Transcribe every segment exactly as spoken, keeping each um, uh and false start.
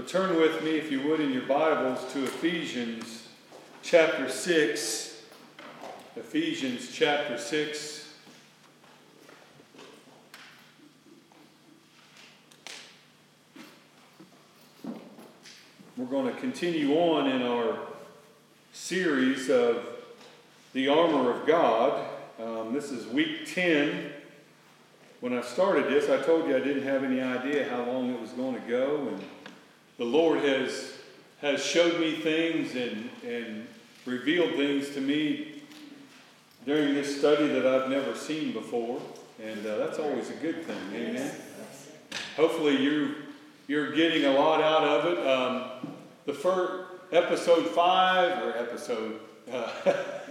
turn with me, if you would, in your Bibles to Ephesians chapter six. Ephesians chapter six. We're going to continue on in our series of the armor of God. Um, this is week ten. When I started this, I told you I didn't have any idea how long it was going to go, and the Lord has has showed me things and, and revealed things to me during this study that I've never seen before, and uh, that's always a good thing. Amen. Hopefully you you're getting a lot out of it. Um, the first episode five or episode uh,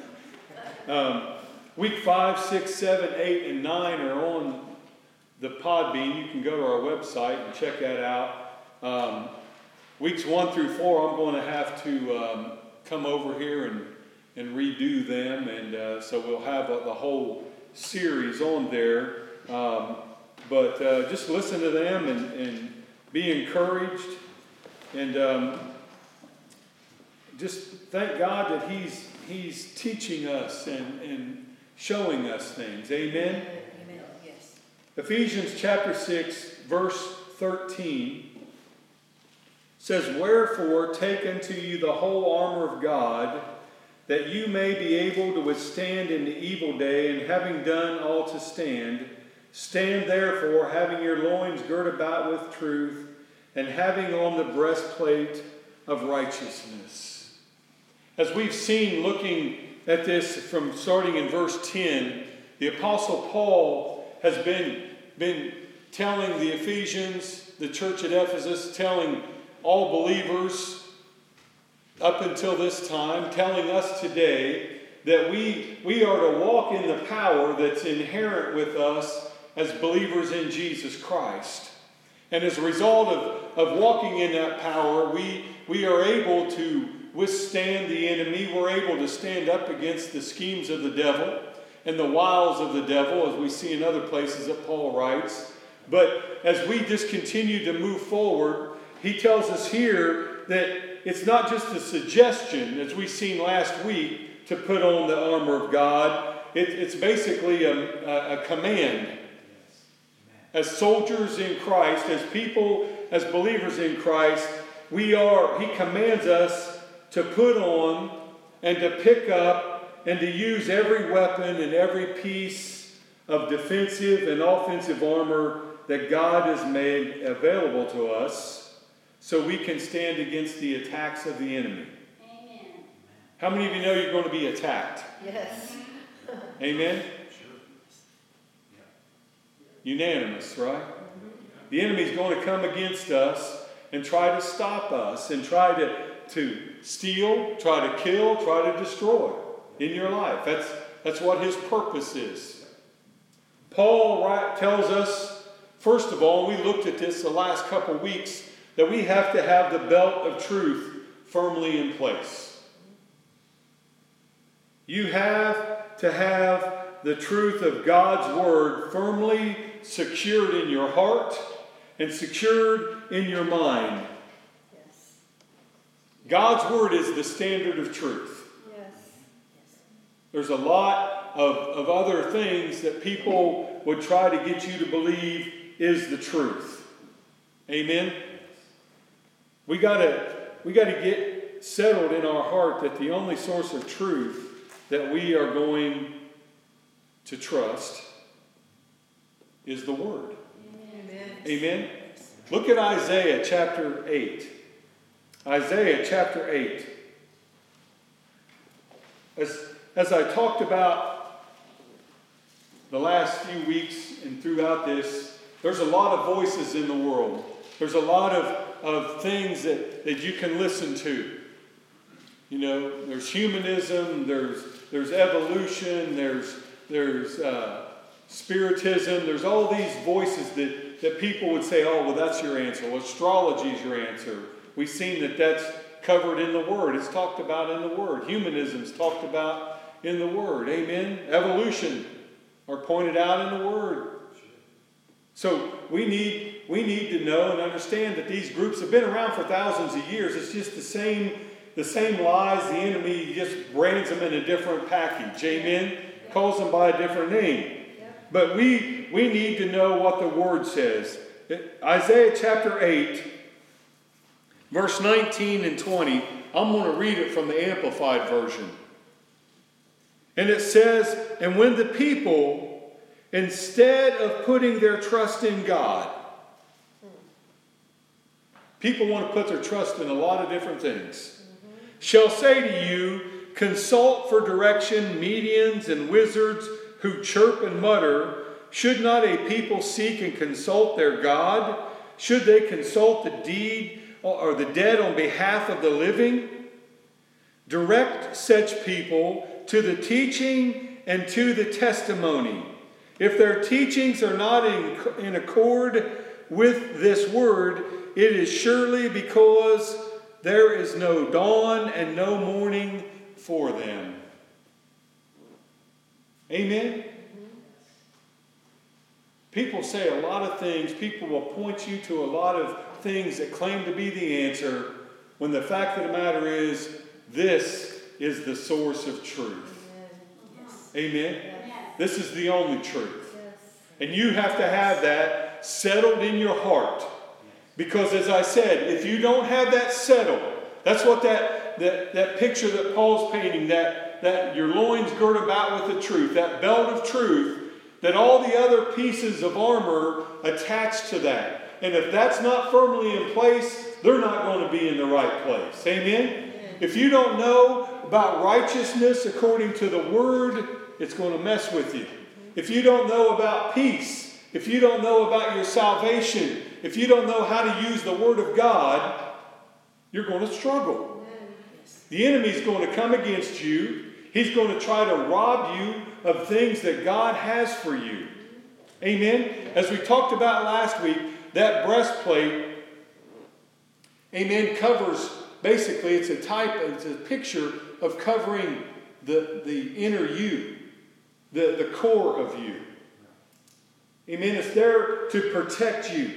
um, week five, six, seven, eight, and nine are on the Podbean. You can go to our website and check that out. Um, weeks one through four, I'm going to have to um, come over here and, and redo them, and uh, so we'll have a, the whole series on there. Um, but uh, just listen to them and, and be encouraged, and um, just thank God that He's He's teaching us and, and showing us things. Amen. Ephesians chapter six, verse thirteen says, "Wherefore take unto you the whole armor of God, that you may be able to withstand in the evil day, and having done all to stand, stand therefore, having your loins girt about with truth, and having on the breastplate of righteousness." As we've seen, looking at this from starting in verse ten, the Apostle Paul has been, been telling the Ephesians, the church at Ephesus, telling all believers up until this time, telling us today that we, we are to walk in the power that's inherent with us as believers in Jesus Christ. And as a result of, of walking in that power, we, we are able to withstand the enemy. We're able to stand up against the schemes of the devil and the wiles of the devil, as we see in other places that Paul writes. But as we just continue to move forward, he tells us here that it's not just a suggestion, as we've seen last week, to put on the armor of God. It, it's basically a, a, a command. As soldiers in Christ, as people, as believers in Christ, we are, he commands us to put on and to pick up and to use every weapon and every piece of defensive and offensive armor that God has made available to us so we can stand against the attacks of the enemy. Amen. How many of you know you're going to be attacked? Yes. Amen? Sure. Unanimous, right? Mm-hmm. The enemy's going to come against us and try to stop us and try to, to steal, try to kill, try to destroy in your life. That's, that's what his purpose is. Paul right, tells us, first of all, we looked at this the last couple of weeks, that we have to have the belt of truth firmly in place. You have to have the truth of God's word firmly secured in your heart and secured in your mind. Yes. God's word is the standard of truth. There's a lot of, of other things that people would try to get you to believe is the truth. Amen? We gotta, we gotta get settled in our heart that the only source of truth that we are going to trust is the Word. Amen. Amen? Look at Isaiah chapter eight. Isaiah chapter eight. As As I talked about the last few weeks and throughout this, there's a lot of voices in the world. There's a lot of, of things that, that you can listen to. You know, there's humanism, there's there's evolution, there's there's uh, spiritism, there's all these voices that, that people would say, oh, well, that's your answer. Well, astrology is your answer. We've seen that that's covered in the Word. It's talked about in the Word. Humanism's talked about in the Word. Amen? Evolution are pointed out in the Word. So we need we need to know and understand that these groups have been around for thousands of years. It's just the same, the same lies. The enemy just brands them in a different package. Amen? Yep. Calls them by a different name. Yep. But we, we need to know what the Word says. Isaiah chapter eight, verse nineteen and twenty. I'm going to read it from the Amplified Version. And it says, and when the people, instead of putting their trust in God, people want to put their trust in a lot of different things, mm-hmm. shall say to you, consult for direction mediums and wizards who chirp and mutter. Should not a people seek and consult their God? Should they consult the deed or the dead on behalf of the living? Direct such people to the teaching and to the testimony. If their teachings are not in, in accord with this word, it is surely because there is no dawn and no morning for them. Amen? People say a lot of things. People will point you to a lot of things that claim to be the answer, when the fact of the matter is, this is the source of truth. Yes. Amen? Yes. This is the only truth. Yes. And you have to have that settled in your heart. Because as I said, if you don't have that settled, that's what that, that, that picture that Paul's painting, that, that your loins girt about with the truth, that belt of truth, that all the other pieces of armor attached to that. And if that's not firmly in place, they're not going to be in the right place. Amen? Amen. If you don't know about righteousness according to the Word, it's going to mess with you. If you don't know about peace, if you don't know about your salvation, if you don't know how to use the Word of God, you're going to struggle. The enemy's going to come against you. He's going to try to rob you of things that God has for you. Amen? As we talked about last week, that breastplate, amen, covers, basically it's a type, it's a picture of covering the, the inner you, the, the core of you. Amen? It's there to protect you.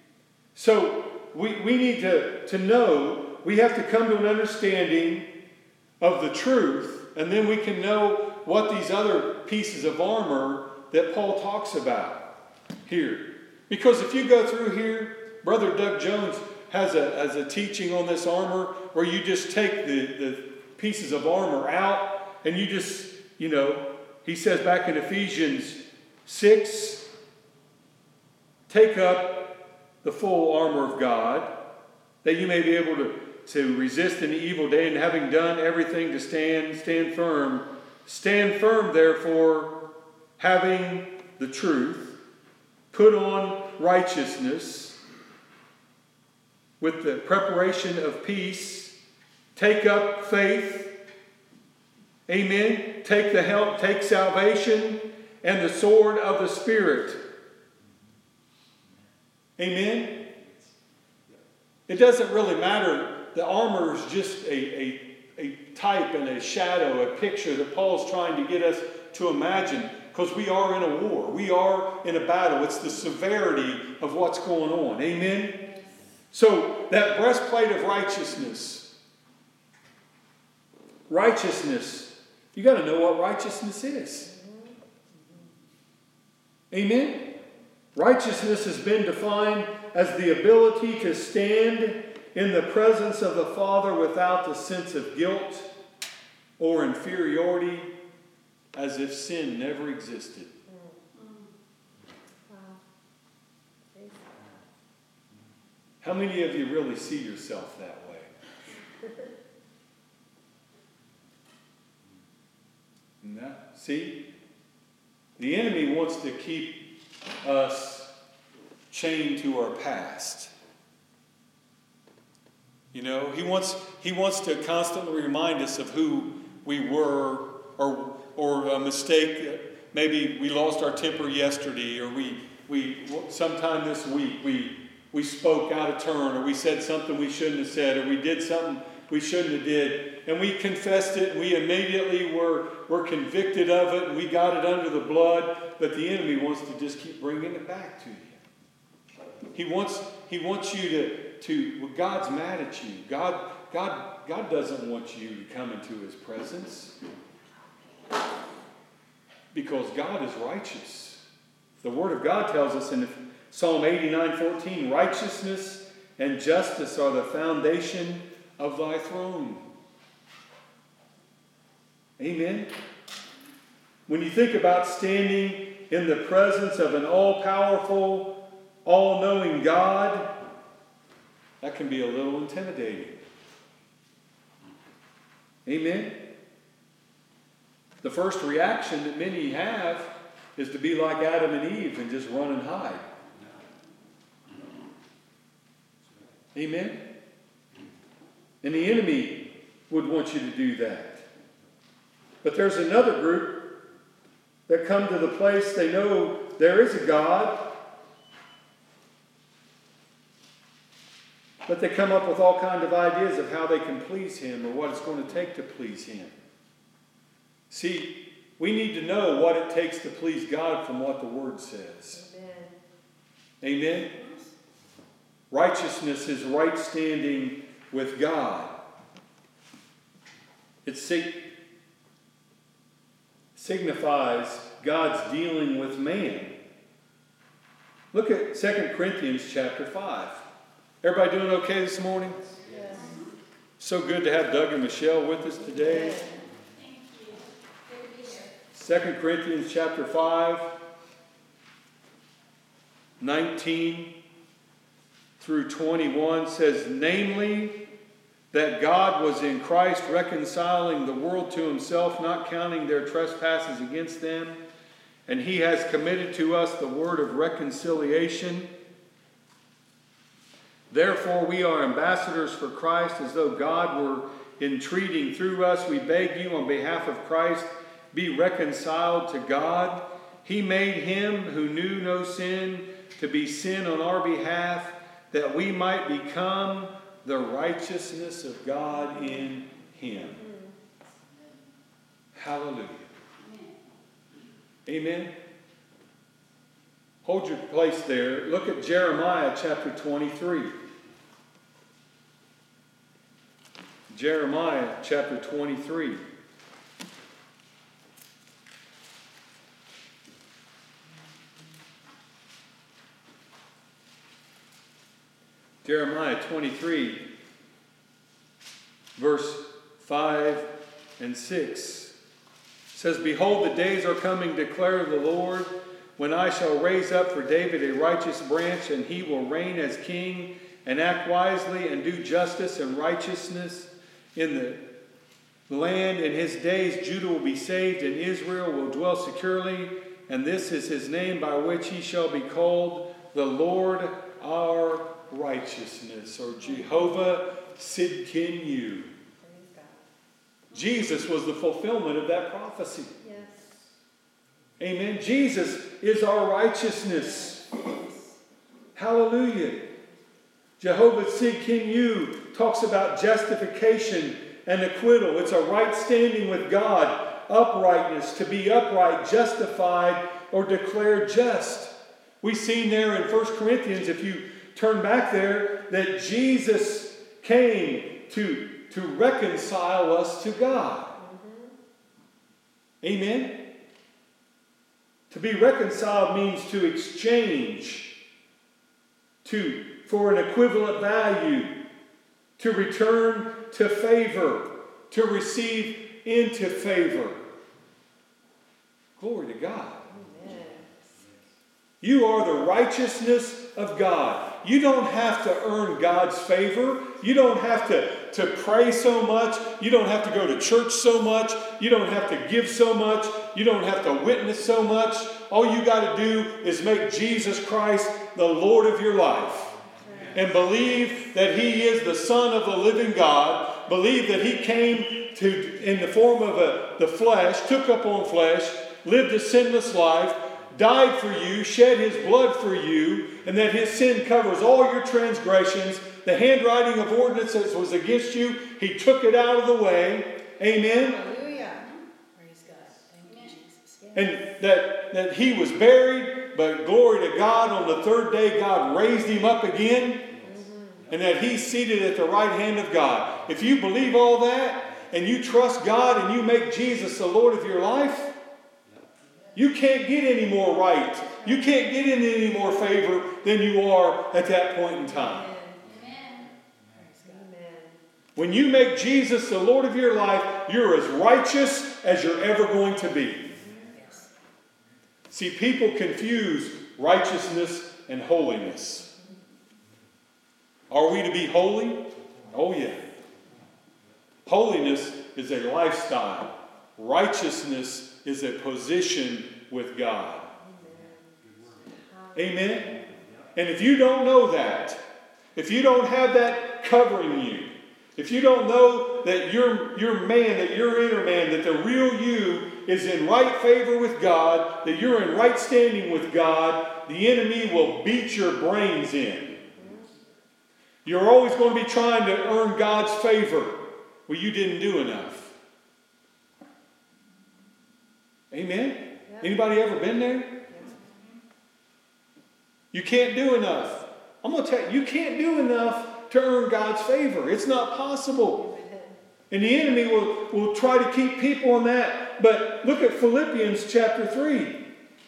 So we, we need to, to know, we have to come to an understanding of the truth, and then we can know what these other pieces of armor that Paul talks about here. Because if you go through here, Brother Doug Jones has a, has a teaching on this armor where you just take the, the pieces of armor out and you just, you know, he says back in Ephesians six, take up the full armor of God that you may be able to, to resist in the evil day, and having done everything to stand, stand firm. Stand firm, therefore, having the truth, put on righteousness with the preparation of peace, take up faith, amen, take the help, take salvation, and the sword of the Spirit. Amen? It doesn't really matter. The armor is just a, a, a type and a shadow, a picture that Paul's trying to get us to imagine, because we are in a war. We are in a battle. It's the severity of what's going on. Amen? So that breastplate of righteousness. Righteousness. You got to know what righteousness is. Amen? Righteousness has been defined as the ability to stand in the presence of the Father without the sense of guilt or inferiority, as if sin never existed. How many of you really see yourself that way? No. See? The enemy wants to keep us chained to our past. You know, he wants he wants to constantly remind us of who we were, or or a mistake. Maybe we lost our temper yesterday, or we we sometime this week we we spoke out of turn, or we said something we shouldn't have said, or we did something we shouldn't have did, and we confessed it, and we immediately were were convicted of it, and we got it under the blood. But the enemy wants to just keep bringing it back to you. He wants, he wants you to, to, well, God's mad at you. God, God, God doesn't want you to come into his presence. Because God is righteous. The Word of God tells us in Psalm eighty-nine fourteen, righteousness and justice are the foundation of thy throne. Amen. When you think about standing in the presence of an all-powerful, all-knowing God, that can be a little intimidating. Amen. The first reaction that many have is to be like Adam and Eve and just run and hide. Amen? And the enemy would want you to do that. But there's another group that come to the place they know there is a God, but they come up with all kinds of ideas of how they can please him or what it's going to take to please him. See, we need to know what it takes to please God from what the Word says. Amen. Amen? Righteousness is right standing with God. It sig- signifies God's dealing with man. Look at Second Corinthians chapter five. Everybody doing okay this morning? Yes. So good to have Doug and Michelle with us today. Yes. Second Corinthians chapter five, nineteen through twenty-one says, namely, that God was in Christ reconciling the world to himself, not counting their trespasses against them, and he has committed to us the word of reconciliation. Therefore we are ambassadors for Christ, as though God were entreating through us. We beg you on behalf of Christ, be reconciled to God. He made him who knew no sin to be sin on our behalf, that we might become the righteousness of God in him. Hallelujah. Amen. Hold your place there. Look at Jeremiah chapter twenty-three. Jeremiah chapter twenty-three. Jeremiah twenty-three, verse five and six says, behold, the days are coming, declare the Lord, when I shall raise up for David a righteous branch, and he will reign as king, and act wisely, and do justice and righteousness in the land. In his days Judah will be saved, and Israel will dwell securely, and this is his name by which he shall be called, the Lord our righteousness, or Jehovah Sidkenu. Jesus was the fulfillment of that prophecy. Yes. Amen. Jesus is our righteousness. Hallelujah. Jehovah Sidkenu talks about justification and acquittal. It's a right standing with God, uprightness, to be upright, justified, or declared just. We've seen there in First Corinthians, if you turn back there, that Jesus came to, to reconcile us to God. Mm-hmm. Amen? To be reconciled means to exchange, to for an equivalent value, to return to favor, to receive into favor. Glory to God. Amen. You are the righteousness of God. You don't have to earn God's favor. You don't have to, to pray so much. You don't have to go to church so much. You don't have to give so much. You don't have to witness so much. All you got to do is make Jesus Christ the Lord of your life. And believe that he is the Son of the living God. Believe that he came to in the form of a, the flesh, took up on flesh, lived a sinless life, died for you, shed his blood for you, and that his sin covers all your transgressions. The handwriting of ordinances was against you. He took it out of the way. Amen. Hallelujah. Praise God. Thank you, Jesus. And that, that he was buried, but glory to God, on the third day God raised him up again, and that he's seated at the right hand of God. If you believe all that, and you trust God, and you make Jesus the Lord of your life, you can't get any more right. You can't get in any more favor than you are at that point in time. Amen. When you make Jesus the Lord of your life, you're as righteous as you're ever going to be. See, people confuse righteousness and holiness. Are we to be holy? Oh, yeah. Holiness is a lifestyle. Righteousness is a position with God. Amen. Amen? And if you don't know that, if you don't have that covering you, if you don't know that your, your man, that your inner man, that the real you is in right favor with God, that you're in right standing with God, the enemy will beat your brains in. You're always going to be trying to earn God's favor. Well, you didn't do enough. Amen? Yeah. Anybody ever been there? Yeah. You can't do enough. I'm going to tell you, you can't do enough to earn God's favor. It's not possible. And the enemy will, will try to keep people in that. But look at Philippians chapter three.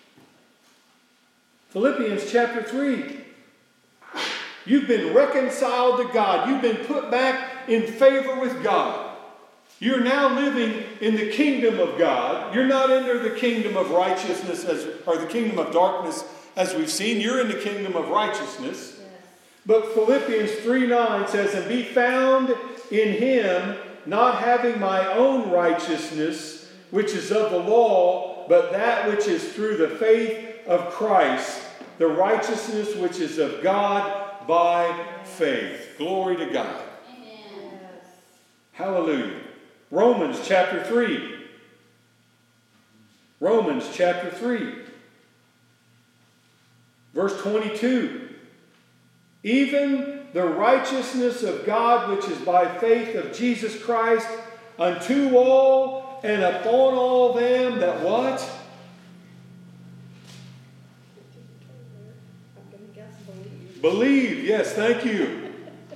Philippians chapter three. You've been reconciled to God. You've been put back in favor with God. You're now living in the kingdom of God. You're not under the kingdom of righteousness as, or the kingdom of darkness as we've seen. You're in the kingdom of righteousness. Yes. But Philippians three nine says, and be found in him, not having my own righteousness, which is of the law, but that which is through the faith of Christ, the righteousness which is of God by faith. Glory to God. Amen. Hallelujah. Romans chapter three. Romans chapter three. Verse twenty-two. Even the righteousness of God which is by faith of Jesus Christ unto all and upon all them that what? Believe, yes, thank you.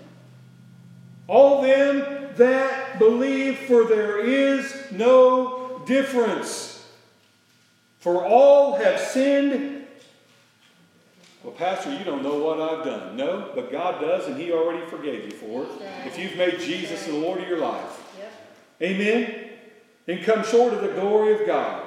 All them that believe, for there is no difference. For all have sinned. Well, Pastor, you don't know what I've done. No, but God does, and he already forgave you for it. If you've made Jesus the Lord of your life. Yep. Amen? And come short of the glory of God.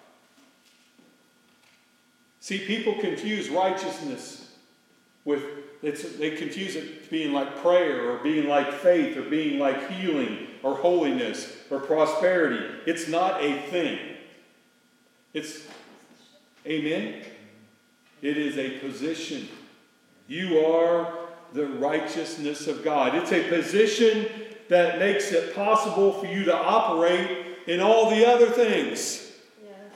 See, people confuse righteousness with, it's, they confuse it being like prayer or being like faith or being like healing or holiness or prosperity. It's not a thing. It's, amen? It is a position. You are the righteousness of God. It's a position that makes it possible for you to operate in all the other things. Yes.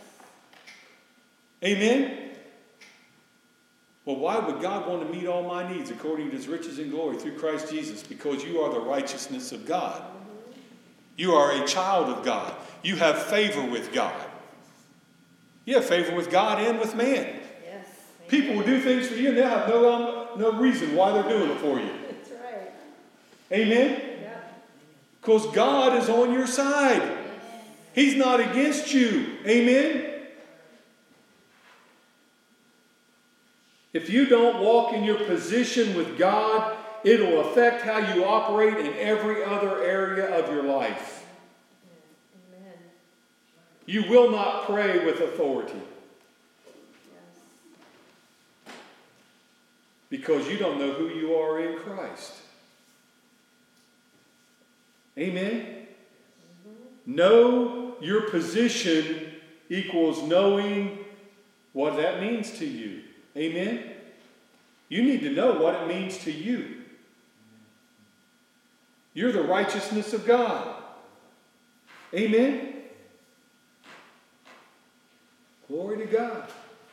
Amen? Well, why would God want to meet all my needs according to his riches and glory through Christ Jesus? Because you are the righteousness of God. You are a child of God. You have favor with God. You have favor with God and with man. Yes. People will do things for you and they'll have no, um, no reason why they're doing it for you. That's right. Amen? Yeah. Because God is on your side. Yes. He's not against you. Amen? If you don't walk in your position with God, it'll affect how you operate in every other area of your life. Amen. You will not pray with authority. Yes. Because you don't know who you are in Christ. Amen? Mm-hmm. Know your position equals knowing what that means to you. Amen? You need to know what it means to you. You're the righteousness of God. Amen? Glory to God.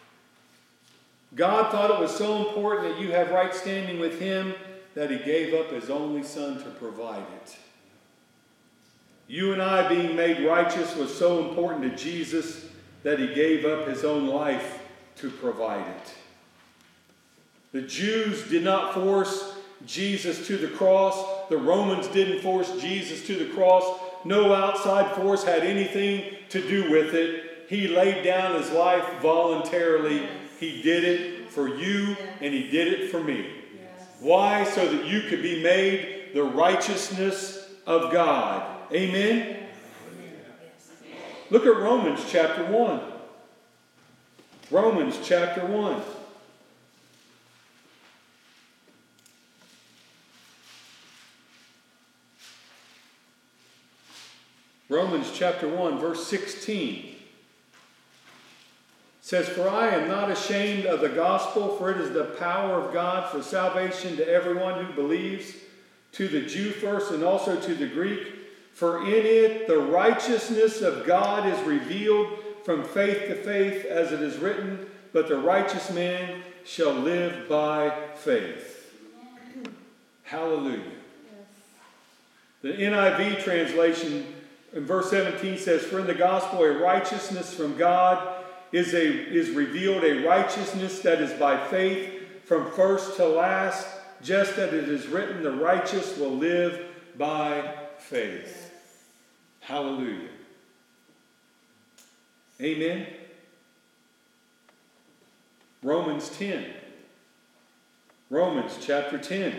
God thought it was so important that you have right standing with him that he gave up his only son to provide it. You and I being made righteous was so important to Jesus that he gave up his own life to provide it. The Jews did not force Jesus to the cross. The Romans didn't force Jesus to the cross. No outside force had anything to do with it. He laid down his life voluntarily. Yes. He did it for you, Yes. and he did it for me. Yes. Why? So that you could be made the righteousness of God. Amen? Look at Romans chapter one. Romans chapter one. Romans chapter one, verse sixteen. Says, "For I am not ashamed of the gospel, for it is the power of God for salvation to everyone who believes, to the Jew first and also to the Greek. For in it the righteousness of God is revealed from faith to faith, as it is written, but the righteous man shall live by faith." Hallelujah. Yes. The N I V translation in verse seventeen says, "For in the gospel a righteousness from God is, a, is revealed, a righteousness that is by faith from first to last, just as it is written, the righteous will live by faith." Yes. Hallelujah. Amen. Romans ten. Romans chapter ten.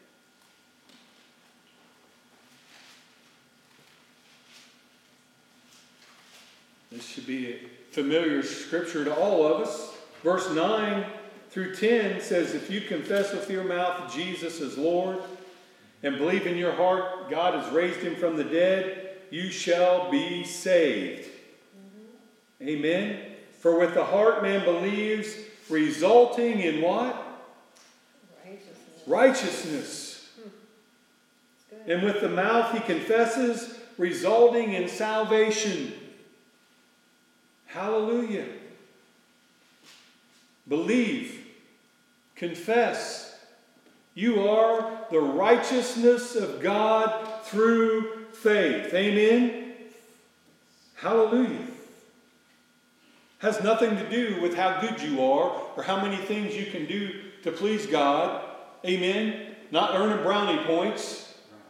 This should be a familiar scripture to all of us. Verse nine through ten says, "If you confess with your mouth Jesus is Lord, and believe in your heart God has raised him from the dead, you shall be saved." Mm-hmm. Amen. "For with the heart man believes, resulting in what? Righteousness. Righteousness. Hmm. And with the mouth he confesses, resulting in salvation." Hallelujah. Believe. Confess. You are the righteousness of God through faith. Amen? Hallelujah. Has nothing to do with how good you are or how many things you can do to please God. Amen? Not earning brownie points.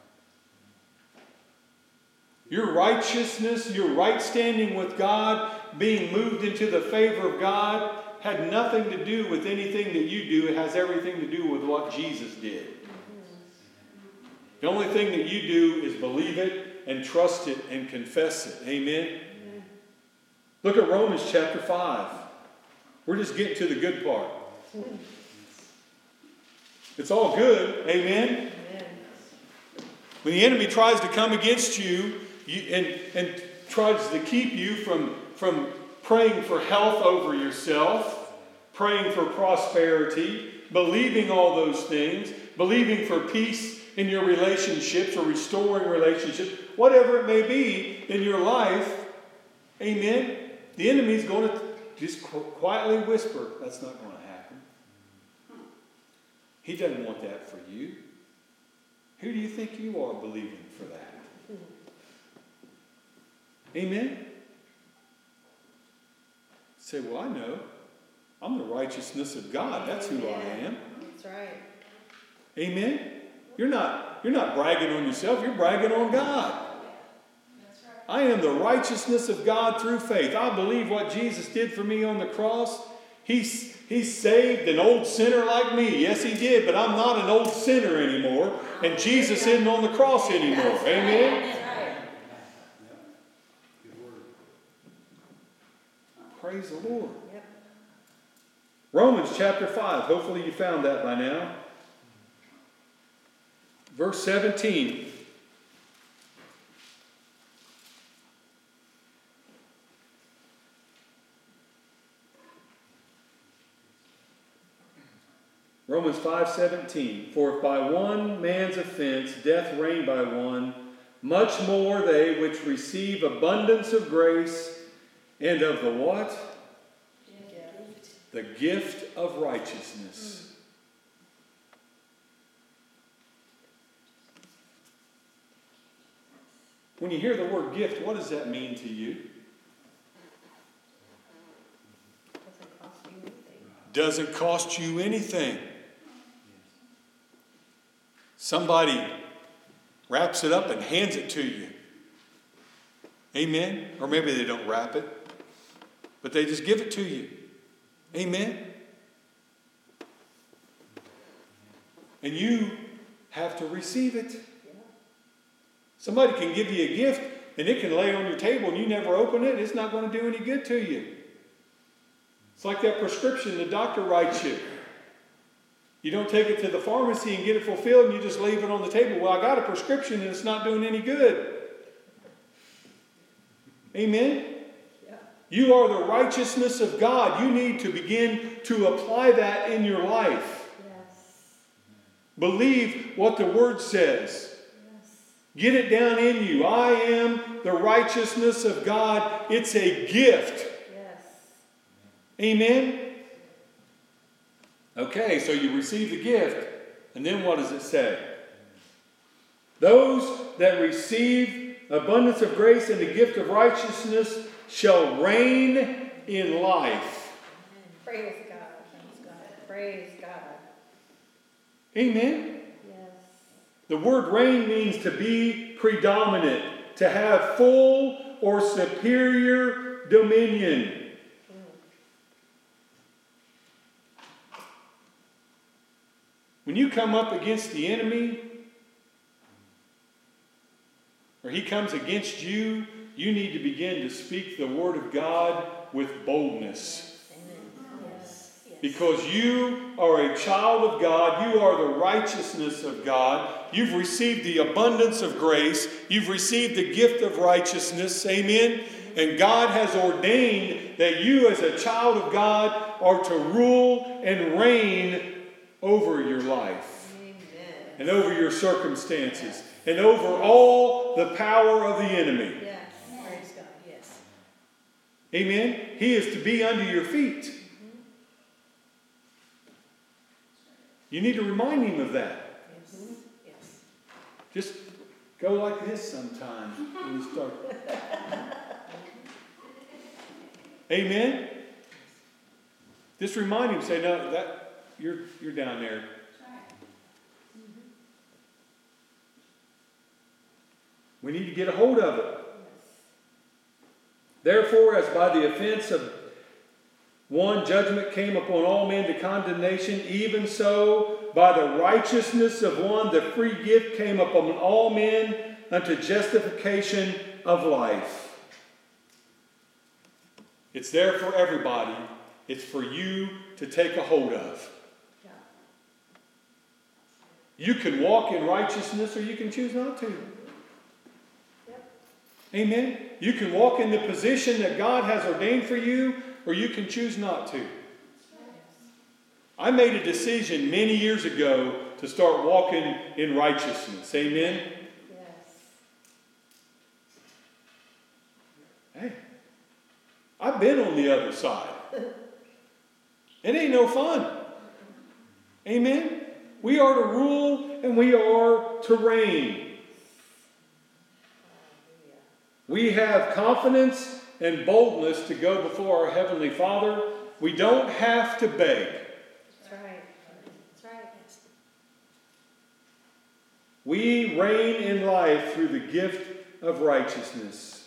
Your righteousness, your right standing with God, being moved into the favor of God, had nothing to do with anything that you do. It has everything to do with what Jesus did. The only thing that you do is believe it and trust it and confess it. Amen? Amen. Look at Romans chapter five. We're just getting to the good part. It's all good. Amen? Amen. When the enemy tries to come against you, you and, and tries to keep you from, from praying for health over yourself, praying for prosperity, believing all those things, believing for peace in your relationships or restoring relationships, whatever it may be in your life, amen, the enemy's going to just quietly whisper, "That's not going to happen." He doesn't want that for you. Who do you think you are believing for that? Amen? Say, "Well, I know. I'm the righteousness of God. That's who I am." That's right. Amen? You're not, you're not bragging on yourself. You're bragging on God. That's right. I am the righteousness of God through faith. I believe what Jesus did for me on the cross. He's, he saved an old sinner like me. Yes, he did, but I'm not an old sinner anymore. And Jesus isn't on the cross anymore. Amen? Praise the Lord. Yep. Romans chapter five. Hopefully you found that by now. Verse seventeen. Romans five seventeen. "For if by one man's offense death reigned by one, much more they which receive abundance of grace and of the what? Gift. The gift of righteousness." When you hear the word gift, what does that mean to you? Doesn't cost you anything. doesn't cost you anything. Somebody wraps it up and hands it to you. Amen? Or maybe they don't wrap it, but they just give it to you. Amen? And you have to receive it. Somebody can give you a gift and it can lay on your table and you never open it. It's not going to do any good to you. It's like that prescription the doctor writes you. You don't take it to the pharmacy and get it fulfilled and you just leave it on the table. Well, I got a prescription and it's not doing any good. Amen? Yeah. You are the righteousness of God. You need to begin to apply that in your life. Yes. Believe what the Word says. Yes. Get it down in you. I am the righteousness of God. It's a gift. Yes. Amen? Okay, so you receive the gift, and then what does it say? Those that receive abundance of grace and the gift of righteousness shall reign in life. Praise God. Praise God. Praise God. Amen? Yes. The word reign means to be predominant, to have full or superior dominion. When you come up against the enemy, or he comes against you, you need to begin to speak the word of God with boldness. Yes. Because you are a child of God. You are the righteousness of God. You've received the abundance of grace. You've received the gift of righteousness. Amen? And God has ordained that you as a child of God are to rule and reign over your life. Amen. And over your circumstances. And over all the power of the enemy. Yes. Praise God. Yes. Amen. He is to be under your feet. Mm-hmm. You need to remind him of that. Yes. Yes. Just go like this sometime when you start. Amen. Just remind him. Say, no, that you're you're down there. We need to get a hold of it. Therefore, as by the offense of one judgment came upon all men to condemnation, even so by the righteousness of one the free gift came upon all men unto justification of life. It's there for everybody. It's for you to take a hold of. Yeah. You can walk in righteousness or you can choose not to. Amen. You can walk in the position that God has ordained for you, or you can choose not to. I made a decision many years ago to start walking in righteousness. Amen. Yes. Hey, I've been on the other side. It ain't no fun. Amen. We are to rule and we are to reign. We have confidence and boldness to go before our Heavenly Father. We don't have to beg. That's right. That's right. We reign in life through the gift of righteousness.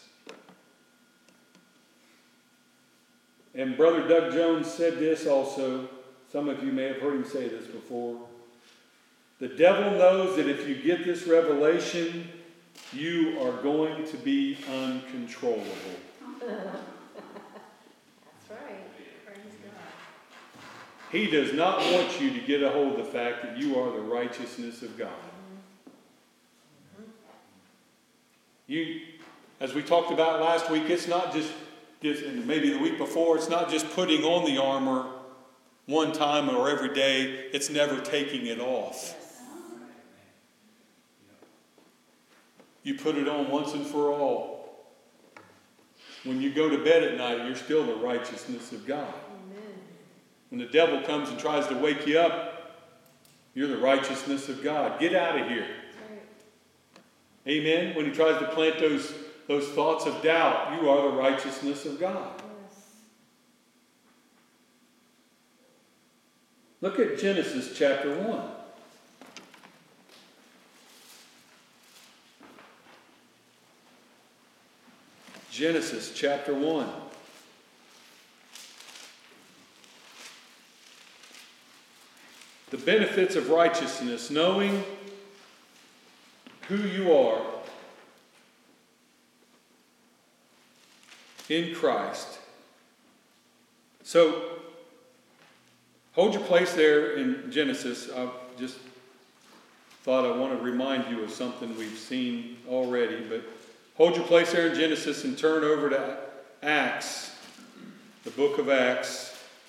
And Brother Doug Jones said this also. Some of you may have heard him say this before. The devil knows that if you get this revelation, you are going to be uncontrollable. That's right. Praise God. He does not want you to get a hold of the fact that you are the righteousness of God. You, as we talked about last week, it's not just, just and maybe the week before, it's not just putting on the armor one time or every day. It's never taking it off. You put it on once and for all. When you go to bed at night, you're still the righteousness of God. Amen. When the devil comes and tries to wake you up, you're the righteousness of God. Get out of here. Right. Amen. When he tries to plant those, those thoughts of doubt, you are the righteousness of God. Look at Genesis chapter one. Genesis chapter one. The benefits of righteousness, knowing who you are in Christ. So, hold your place there in Genesis. I just thought I want to remind you of something we've seen already, but hold your place there in Genesis and turn over to Acts, the book of Acts,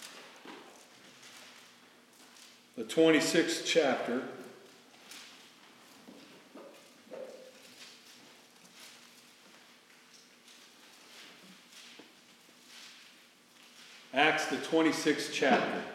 the twenty-sixth chapter. Acts, the twenty-sixth chapter.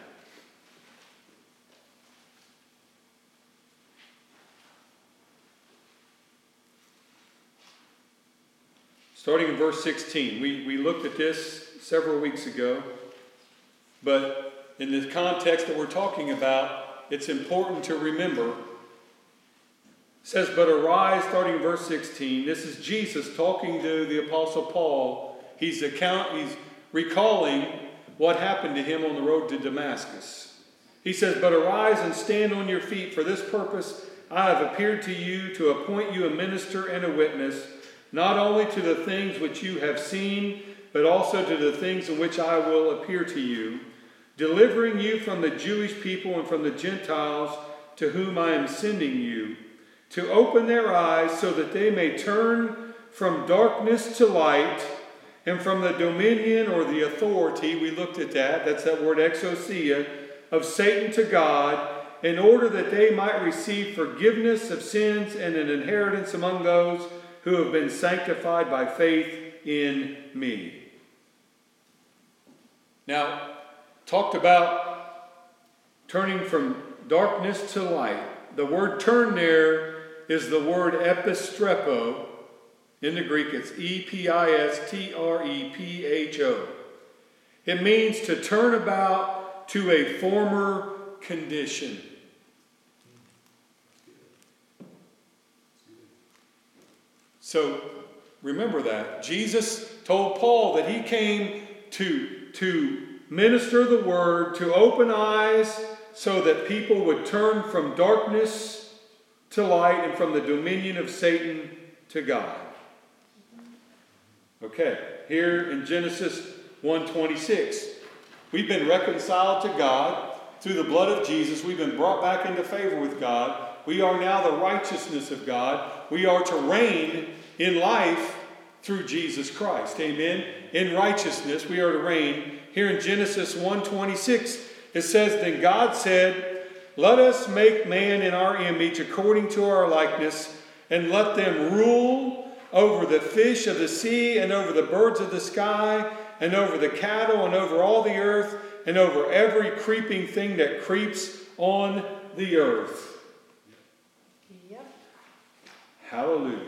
Starting in verse sixteen. We, we looked at this several weeks ago, but in the context that we're talking about, it's important to remember. It says, but arise, starting in verse sixteen. This is Jesus talking to the Apostle Paul. He's account, he's recalling what happened to him on the road to Damascus. He says, but arise and stand on your feet. For this purpose I have appeared to you, to appoint you a minister and a witness, not only to the things which you have seen, but also to the things in which I will appear to you, delivering you from the Jewish people and from the Gentiles to whom I am sending you, to open their eyes so that they may turn from darkness to light, and from the dominion or the authority, we looked at that, that's that word exousia, of Satan to God, in order that they might receive forgiveness of sins and an inheritance among those who have been sanctified by faith in me. Now, talked about turning from darkness to light. The word turn there is the word epistrepo. In the Greek, it's E P I S T R E P H O. It means to turn about to a former condition. So, remember that. Jesus told Paul that he came to, to minister the word, to open eyes so that people would turn from darkness to light and from the dominion of Satan to God. Okay, here in Genesis one twenty-six, we've been reconciled to God through the blood of Jesus. We've been brought back into favor with God. We are now the righteousness of God. We are to reign in life through Jesus Christ. Amen. In righteousness, we are to reign. Here in Genesis one twenty-six, it says, then God said, let us make man in our image according to our likeness, and let them rule over the fish of the sea, and over the birds of the sky, and over the cattle, and over all the earth, and over every creeping thing that creeps on the earth. Yep. Hallelujah.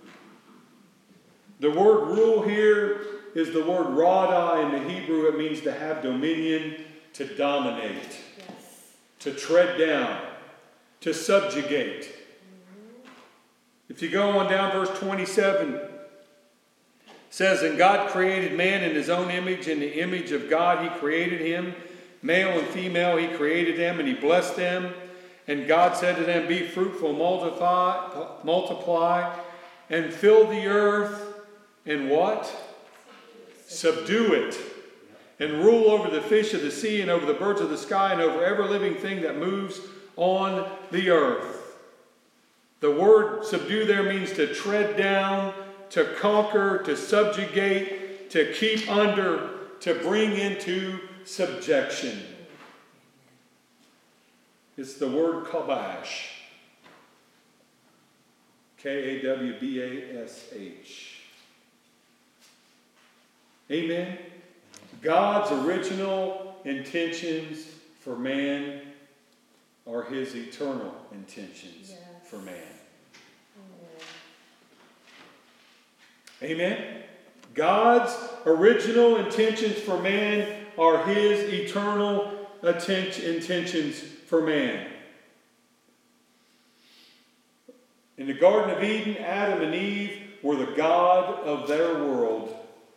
The word rule here is the word rada in the Hebrew. It means to have dominion, to dominate, Yes. to tread down, to subjugate. If you go on down, verse twenty-seven, it says, and God created man in his own image. In the image of God he created him. Male and female he created them, and he blessed them. And God said to them, be fruitful, multiply, multiply, and fill the earth, and what? Subdue it. And rule over the fish of the sea, and over the birds of the sky, and over every living thing that moves on the earth. The word subdue there means to tread down, to conquer, to subjugate, to keep under, to bring into subjection. It's the word kabash. K A W B A S H. Amen? God's original intentions for man are his eternal intentions Yes. for man. Amen. Amen? God's original intentions for man are his eternal atten- intentions for man. In the Garden of Eden, Adam and Eve were the God of their world.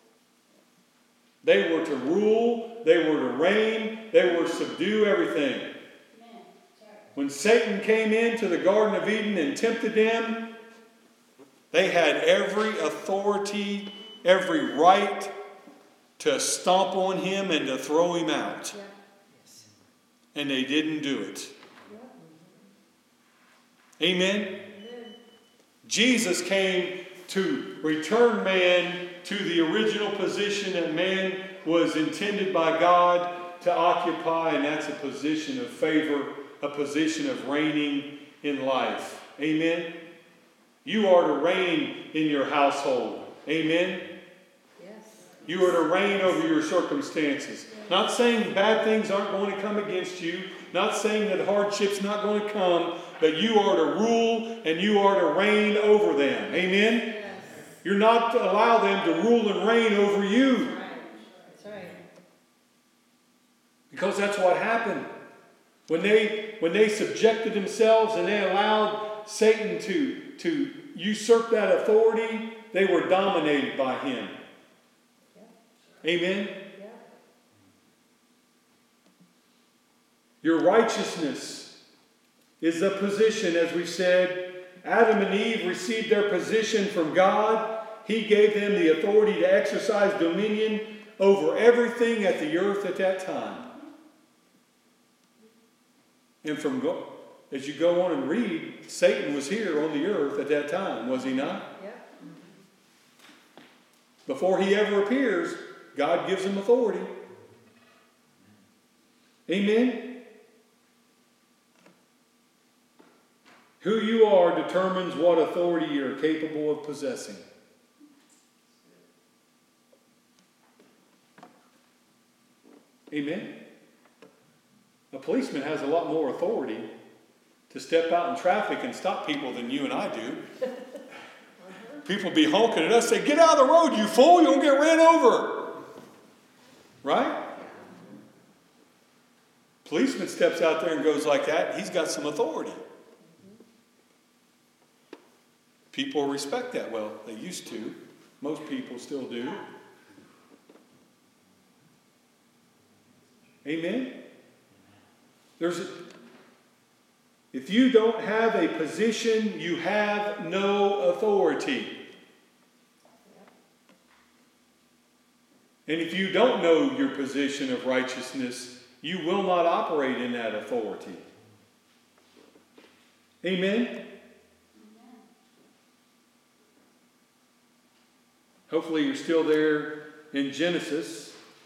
They were to rule, they were to reign, they were to subdue everything. When Satan came into the Garden of Eden and tempted them, they had every authority, every right to stomp on him and to throw him out. And they didn't do it. Amen? Jesus came to return man to the original position that man was intended by God to occupy, and that's a position of favor, a position of reigning in life. Amen? You are to reign in your household. Amen? Yes. You are to reign over your circumstances. Not saying bad things aren't going to come against you. Not saying that hardship's not going to come. But you are to rule and you are to reign over them. Amen? Yes. You're not to allow them to rule and reign over you. That's right. That's right. Because that's what happened. When they, when they subjected themselves and they allowed Satan to, to usurp that authority, they were dominated by him. Yeah. Amen? Yeah. Your righteousness is the position, as we said. Adam and Eve received their position from God. He gave them the authority to exercise dominion over everything at the earth at that time. And from go, as you go on and read, Satan was here on the earth at that time, was he not? Yeah. Before he ever appears, God gives him authority. Amen? Who you are determines what authority you're capable of possessing. Amen? A policeman has a lot more authority to step out in traffic and stop people than you and I do. People be honking at us, say, "Get out of the road, you fool, you'll get ran over." Right? Policeman steps out there and goes like that, he's got some authority. People respect that. Well, they used to. Most people still do. Amen? There's a, if you don't have a position, you have no authority. And if you don't know your position of righteousness, you will not operate in that authority. Amen? Hopefully you're still there in Genesis.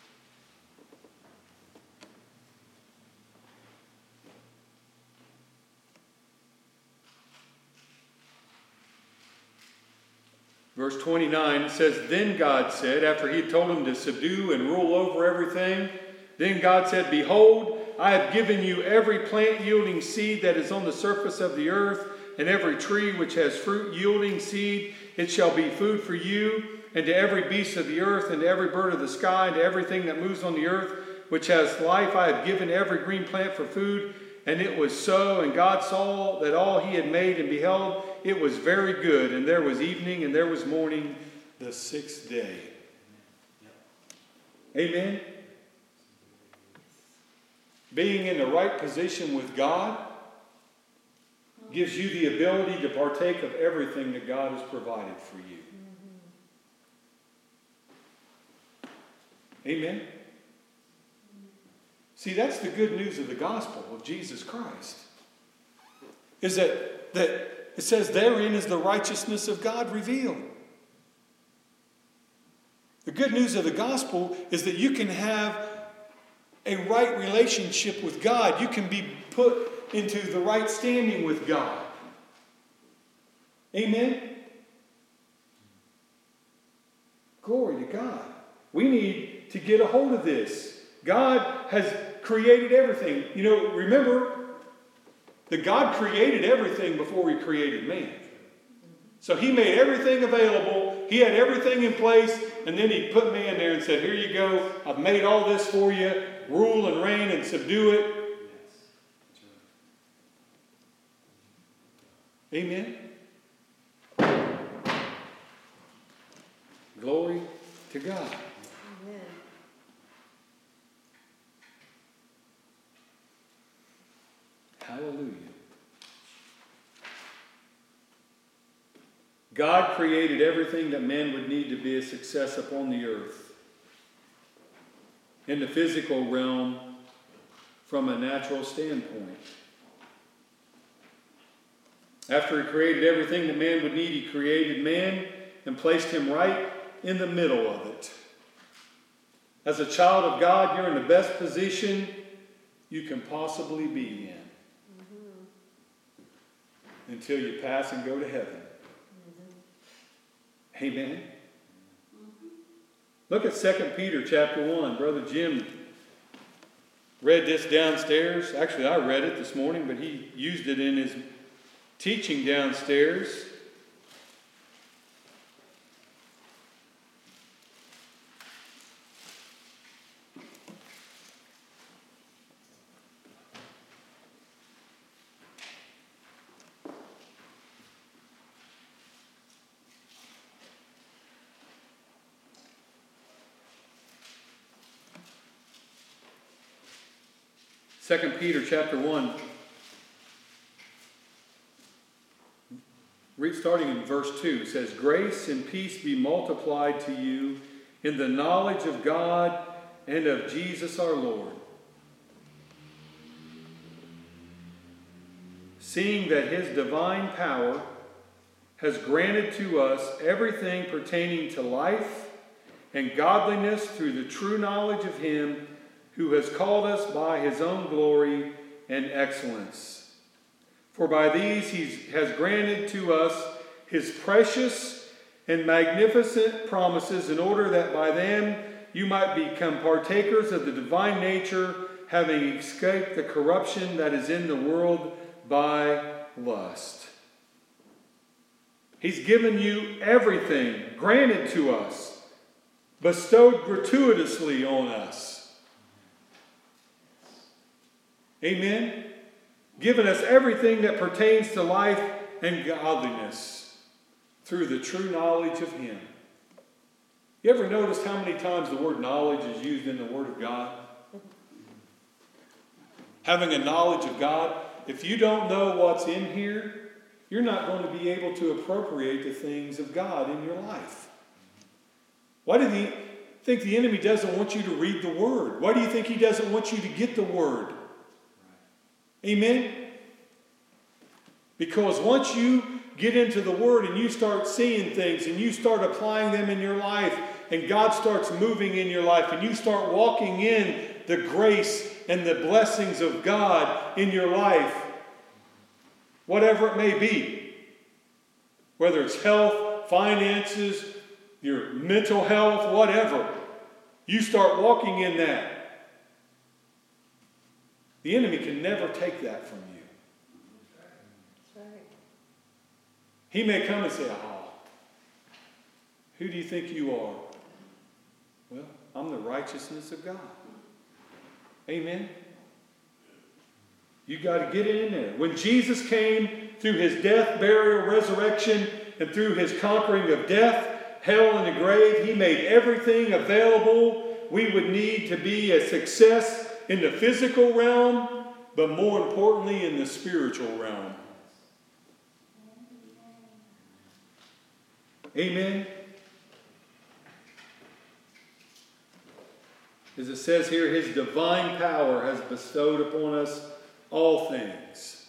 Verse twenty-nine says, "Then God said," after he had told him to subdue and rule over everything, then God said, "Behold, I have given you every plant yielding seed that is on the surface of the earth, and every tree which has fruit yielding seed, it shall be food for you. And to every beast of the earth, and to every bird of the sky, and to everything that moves on the earth, which has life, I have given every green plant for food." And it was so. And God saw that all he had made, and behold, it was very good. And there was evening, and there was morning, the sixth day. Amen? Being in the right position with God gives you the ability to partake of everything that God has provided for you. Amen? See, that's the good news of the gospel of Jesus Christ. Is that, that it says therein is the righteousness of God revealed. The good news of the gospel is that you can have a right relationship with God. You can be put into the right standing with God. Amen? Glory to God. We need to get a hold of this. God has created everything. You know, remember that God created everything before he created man. So he made everything available. He had everything in place. And then he put man there and said, "Here you go. I've made all this for you. rule and reign and subdue it. Amen. Glory to God. Amen. Hallelujah. God created everything that man would need to be a success upon the earth. In the physical realm, from a natural standpoint. After he created everything that man would need, he created man and placed him right in the middle of it. As a child of God, you're in the best position you can possibly be in. Mm-hmm. Until you pass and go to heaven. Mm-hmm. Amen. Mm-hmm. Look at Second Peter chapter one. Brother Jim read this downstairs. Actually, I read it this morning, but he used it in his teaching downstairs. Second Peter chapter one. Read starting in verse two. It says, "Grace and peace be multiplied to you in the knowledge of God and of Jesus our Lord, seeing that his divine power has granted to us everything pertaining to life and godliness through the true knowledge of him who has called us by his own glory and excellence. For by these he has granted to us his precious and magnificent promises, in order that by them you might become partakers of the divine nature, having escaped the corruption that is in the world by lust." He's given you everything granted to us, bestowed gratuitously on us. Amen? Given us everything that pertains to life and godliness through the true knowledge of him. You ever noticed how many times the word knowledge is used in the Word of God? Having a knowledge of God. If you don't know what's in here, you're not going to be able to appropriate the things of God in your life. Why do you think the enemy doesn't want you to read the Word? Why do you think he doesn't want you to get the Word? Amen? Because once you get into the Word and you start seeing things and you start applying them in your life, and God starts moving in your life, and you start walking in the grace and the blessings of God in your life, whatever it may be, whether it's health, finances, your mental health, whatever, you start walking in that. The enemy can never take that from you. That's right. He may come and say, "Oh, who do you think you are?" Well, I'm the righteousness of God. Amen? You got to get in there. When Jesus came through his death, burial, resurrection, and through his conquering of death, hell, and the grave, he made everything available we would need to be a success in the physical realm, but more importantly in the spiritual realm. Amen? As it says here, his divine power has bestowed upon us all things.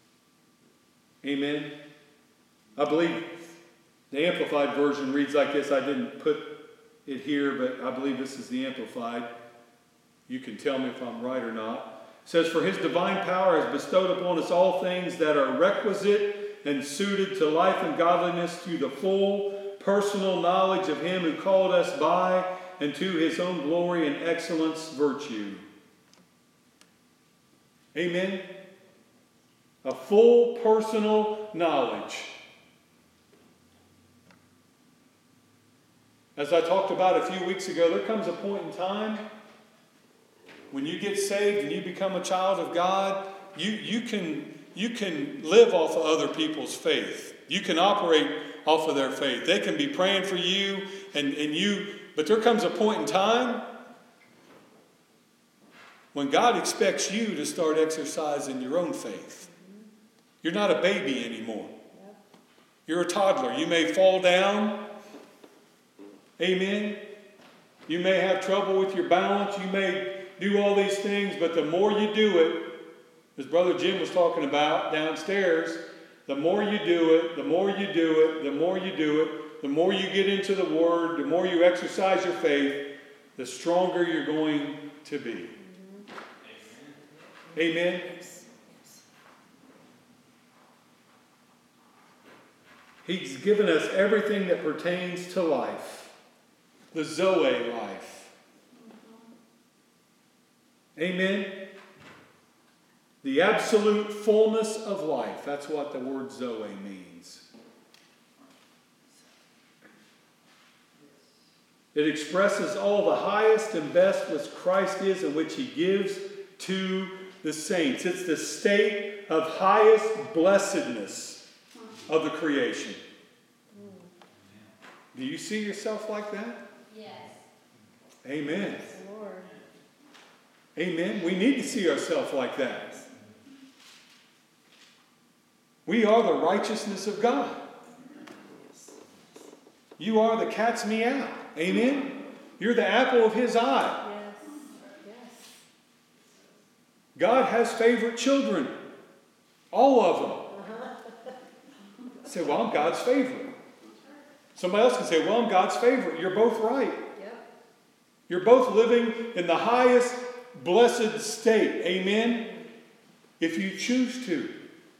Amen? I believe the Amplified version reads like this. I didn't put it here, but I believe this is the Amplified. You can tell me if I'm right or not. It says, "For his divine power has bestowed upon us all things that are requisite and suited to life and godliness through the full personal knowledge of him who called us by and to his own glory and excellence virtue." Amen? A full personal knowledge. As I talked about a few weeks ago, there comes a point in time when you get saved and you become a child of God, you, you can you can live off of other people's faith. You can operate off of their faith. They can be praying for you and, and you, but there comes a point in time when God expects you to start exercising your own faith. You're not a baby anymore. You're a toddler. You may fall down. Amen. You may have trouble with your balance. You may do all these things, but the more you do it, as Brother Jim was talking about downstairs, the more you do it, the more you do it, the more you do it, the more you get into the Word, the more you exercise your faith, the stronger you're going to be. Mm-hmm. Amen. He's given us everything that pertains to life. The Zoe life. Amen. The absolute fullness of life. That's what the word Zoe means. It expresses all the highest and best which Christ is and which He gives to the saints. It's the state of highest blessedness of the creation. Do you see yourself like that? Yes. Amen. Yes, Lord. Amen. We need to see ourselves like that. We are the righteousness of God. You are the cat's meow. Amen. You're the apple of His eye. Yes. Yes. God has favorite children. All of them. Uh-huh. Say, well, I'm God's favorite. Somebody else can say, well, I'm God's favorite. You're both right. Yep. You're both living in the highest blessed state. Amen. If you choose to.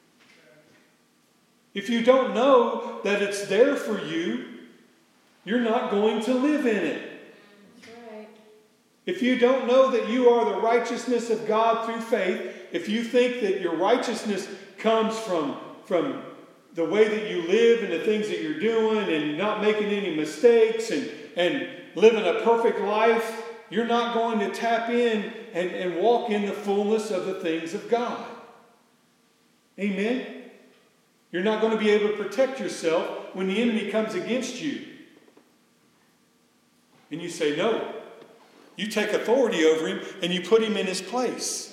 If you don't know that it's there for you, you're not going to live in it. That's right. If you don't know that you are the righteousness of God through faith, if you think that your righteousness comes from, from the way that you live and the things that you're doing and not making any mistakes and, and living a perfect life, you're not going to tap in and, and walk in the fullness of the things of God. Amen? You're not going to be able to protect yourself when the enemy comes against you. And you say, no. You take authority over him and you put him in his place.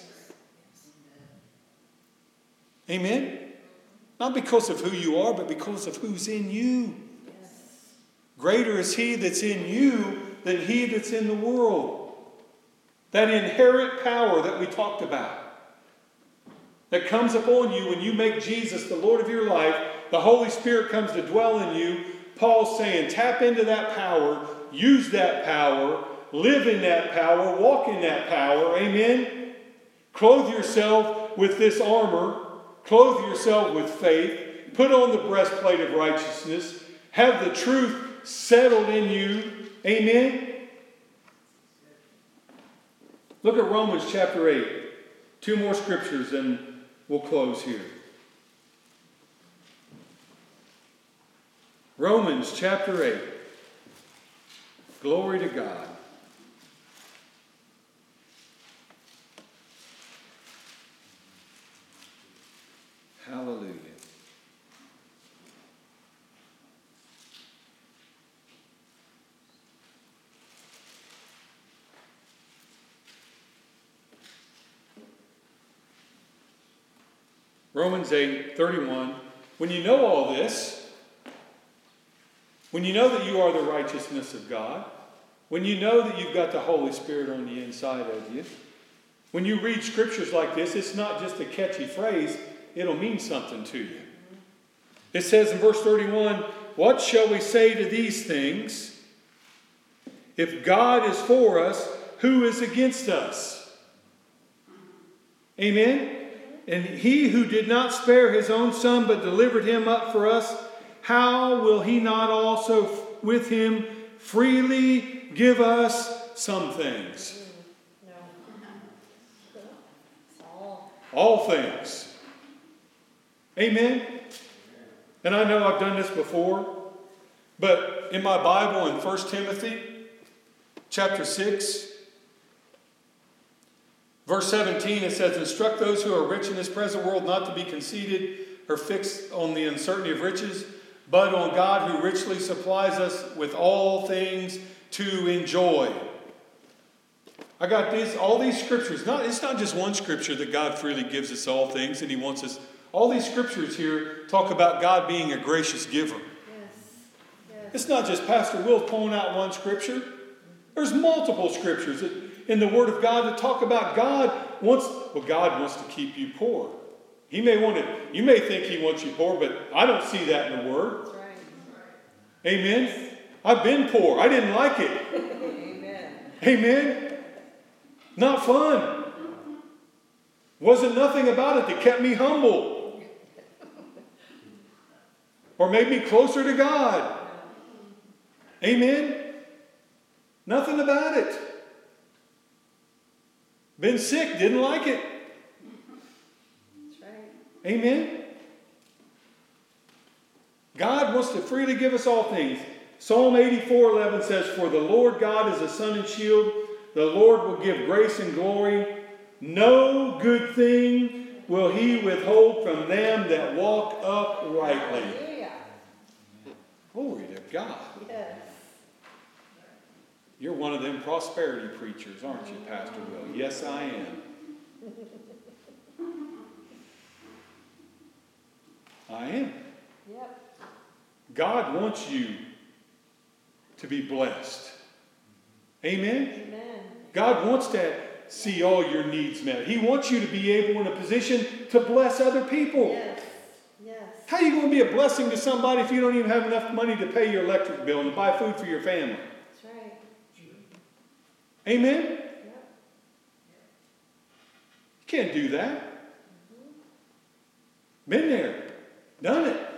Amen? Not because of who you are, but because of who's in you. Yes. Greater is He that's in you than he that's in the world. That inherent power that we talked about, that comes upon you when you make Jesus the Lord of your life, the Holy Spirit comes to dwell in you. Paul's saying, tap into that power, use that power, live in that power, walk in that power. Amen? Clothe yourself with this armor. Clothe yourself with faith. Put on the breastplate of righteousness. Have the truth settled in you. Amen? Look at Romans chapter eight. Two more scriptures and we'll close here. Romans chapter eight. Glory to God. Hallelujah. Romans eight thirty-one. When you know all this, when you know that you are the righteousness of God, when you know that you've got the Holy Spirit on the inside of you, when you read scriptures like this, it's not just a catchy phrase, it'll mean something to you. It says in verse thirty-one, what shall we say to these things? If God is for us, who is against us? Amen? And He who did not spare His own Son, but delivered Him up for us, how will He not also with Him freely give us some things? No. All. All things. Amen? And I know I've done this before, but in my Bible in First Timothy chapter six, Verse seventeen, it says, instruct those who are rich in this present world not to be conceited or fixed on the uncertainty of riches, but on God who richly supplies us with all things to enjoy. I got these, all these scriptures. Not, it's not just one scripture that God freely gives us all things and he wants us. All these scriptures here talk about God being a gracious giver. Yes. Yes. It's not just Pastor Will pulling out one scripture. There's multiple scriptures in the Word of God that talk about God wants, well, God wants to keep you poor. He may want to, you may think he wants you poor, but I don't see that in the Word. That's right. Amen. I've been poor. I didn't like it. Amen. Amen. Not fun. Wasn't nothing about it that kept me humble or made me closer to God. Amen. Nothing about it. Been sick, didn't like it. That's right. Amen. God wants to freely give us all things. Psalm eighty-four eleven says, for the Lord God is a sun and shield. The Lord will give grace and glory. No good thing will he withhold from them that walk uprightly. Hallelujah. Glory to God. Yes. You're one of them prosperity preachers, aren't you, Pastor Will? Yes, I am. I am. Yep. God wants you to be blessed. Amen? Amen. God wants to see all your needs met. He wants you to be able in a position to bless other people. Yes. Yes. How are you going to be a blessing to somebody if you don't even have enough money to pay your electric bill and to buy food for your family? That's right. Amen? Yep. You can't do that. Mm-hmm. Been there. Done it.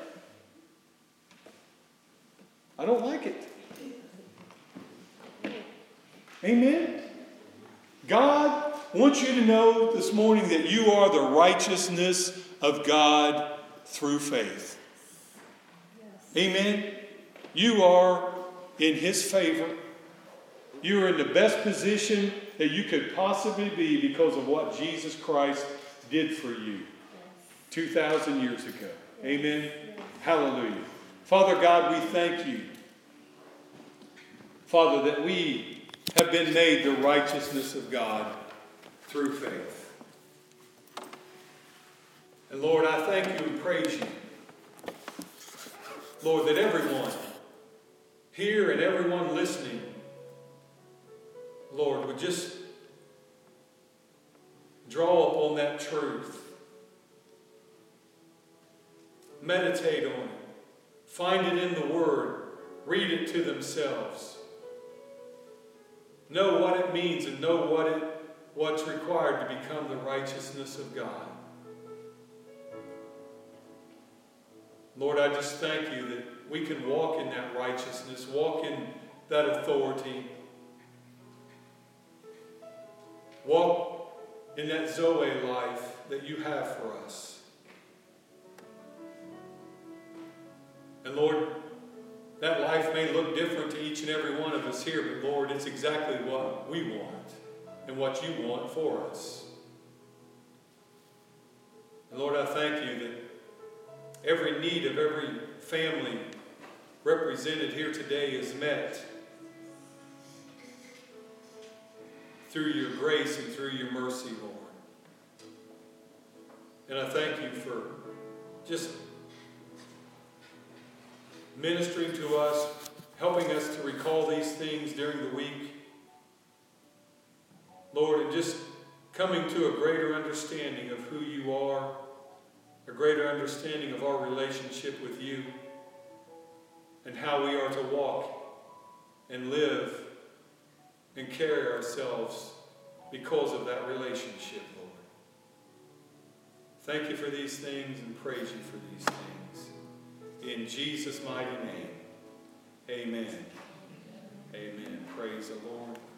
I don't like it. Amen? God wants you to know this morning that you are the righteousness of God through faith. Yes. Amen? You are in His favor. You are in the best position that you could possibly be because of what Jesus Christ did for you Yes. two thousand years ago. Amen? Yes. Hallelujah. Father God, we thank you, Father, that we have been made the righteousness of God through faith. And Lord, I thank you and praise you, Lord, that everyone here and everyone listening, Lord, would just draw upon that truth. Meditate on it. Find it in the Word. Read it to themselves. Know what it means and know what it, what's required to become the righteousness of God. Lord, I just thank you that we can walk in that righteousness, walk in that authority, walk in that Zoe life that you have for us. And Lord, that life may look different to each and every one of us here, but Lord, it's exactly what we want and what you want for us. And Lord, I thank you that every need of every family represented here today is met through your grace and through your mercy, Lord. And I thank you for just ministering to us, helping us to recall these things during the week. Lord, and just coming to a greater understanding of who you are, a greater understanding of our relationship with you, and how we are to walk and live and carry ourselves because of that relationship, Lord. Thank you for these things and praise you for these things. In Jesus' mighty name, amen. Amen. Praise the Lord.